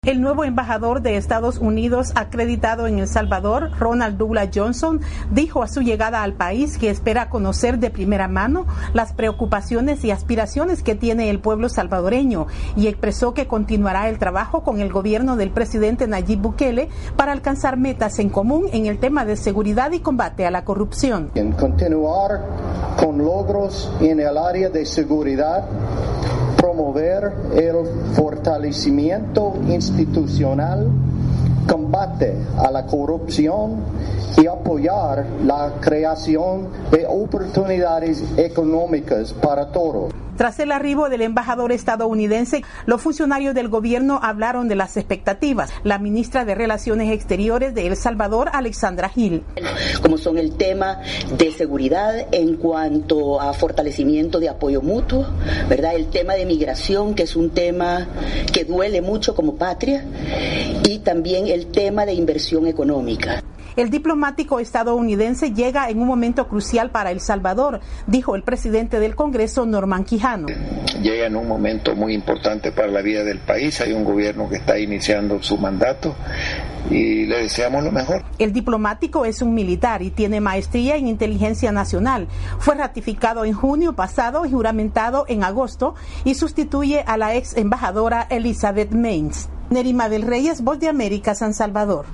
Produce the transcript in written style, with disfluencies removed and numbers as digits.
El nuevo embajador de Estados Unidos acreditado en El Salvador, Ronald Douglas Johnson, dijo a su llegada al país que espera conocer de primera mano las preocupaciones y aspiraciones que tiene el pueblo salvadoreño y expresó que continuará el trabajo con el gobierno del presidente Nayib Bukele para alcanzar metas en común en el tema de seguridad y combate a la corrupción. En continuar con logros en el área de seguridad, promover el fortalecimiento institucional, combate a la corrupción y apoyar la creación de oportunidades económicas para todos. Tras el arribo del embajador estadounidense, los funcionarios del gobierno hablaron de las expectativas. La ministra de Relaciones Exteriores de El Salvador, Alexandra Gil. Como son el tema de seguridad en cuanto a fortalecimiento de apoyo mutuo, ¿verdad? El tema de migración, que es un tema que duele mucho como patria, y también el tema de inversión económica. El diplomático estadounidense llega en un momento crucial para El Salvador, dijo el presidente del Congreso, Norman Quijano. Llega en un momento muy importante para la vida del país. Hay un gobierno que está iniciando su mandato y le deseamos lo mejor. El diplomático es un militar y tiene maestría en inteligencia nacional. Fue ratificado en junio pasado y juramentado en agosto y sustituye a la ex embajadora Elizabeth Maines. Nerima del Reyes, Voz de América, San Salvador.